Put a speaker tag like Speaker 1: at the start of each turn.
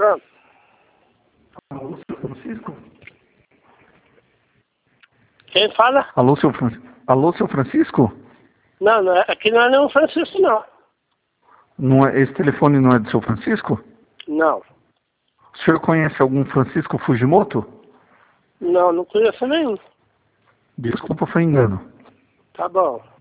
Speaker 1: Pronto.
Speaker 2: Alô, seu Francisco?
Speaker 1: Quem fala?
Speaker 2: Alô, seu Francisco?
Speaker 1: Não, não é, aqui não é nenhum Francisco, não.
Speaker 2: Não é, esse telefone não é do seu Francisco?
Speaker 1: Não.
Speaker 2: O senhor conhece algum Francisco Fujimoto?
Speaker 1: Não, não conheço nenhum.
Speaker 2: Desculpa, foi engano.
Speaker 1: Tá bom.